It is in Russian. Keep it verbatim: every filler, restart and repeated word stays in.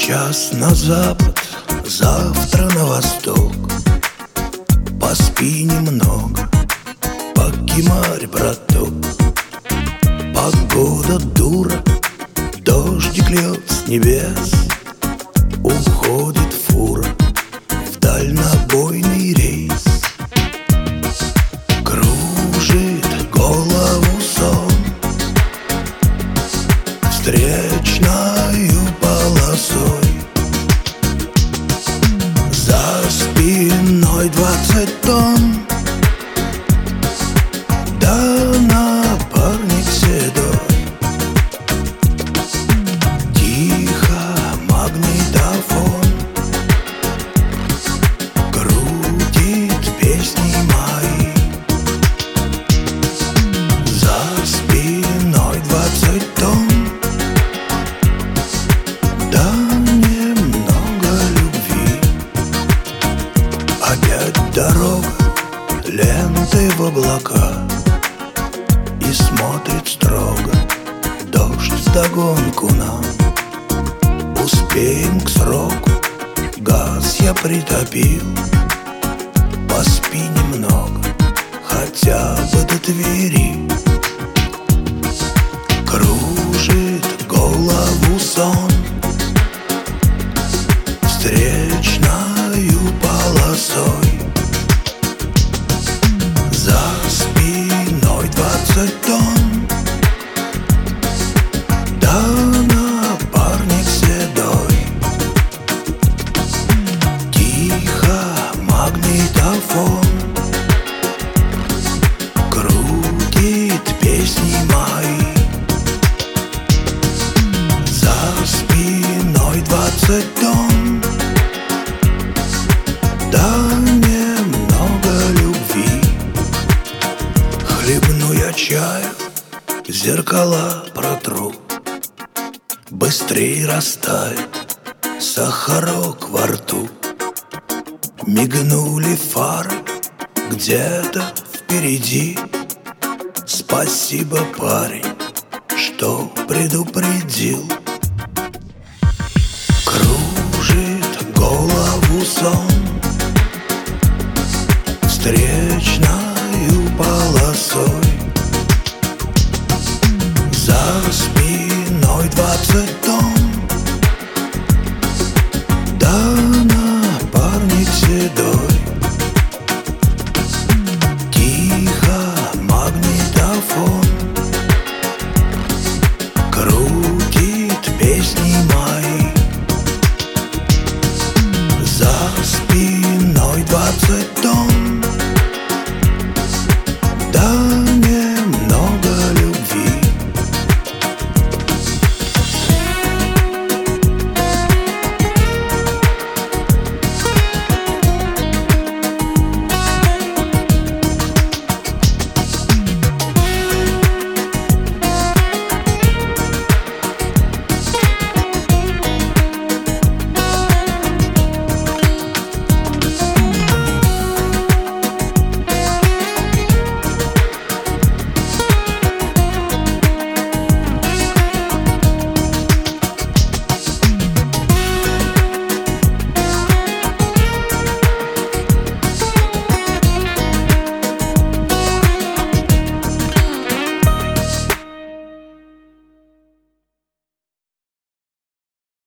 Сейчас на запад, завтра на восток. Поспи немного, покемарь, браток. Погода дура, дождик льет с небес. Уходит фура в дальнобойный рейс. Кружит голову сон встречною полосой. За спиной двадцать тонн, да напарник седой. Тихо магнитофон крутит песни мои. За спиной двадцать тонн, да немного любви. Опять дорога, ленты в облака, и смотрит строго дождь вдогонку нам. Успеем к сроку, газ я притопил. Поспи немного, хотя бы до Твери. Кружит голову сон встречною полосой. За спиной двадцать тонн, да напарник седой. Тихо магнитофон крутит песни мои. За спиной двадцать тонн, да немного любви. Хлебну я чаю, зеркала протру. Быстрей растает сахарок во рту. Мигнули фары где-то впереди. Спасибо, парень, что предупредил. Кружит голову сон встречною полосой. За спиной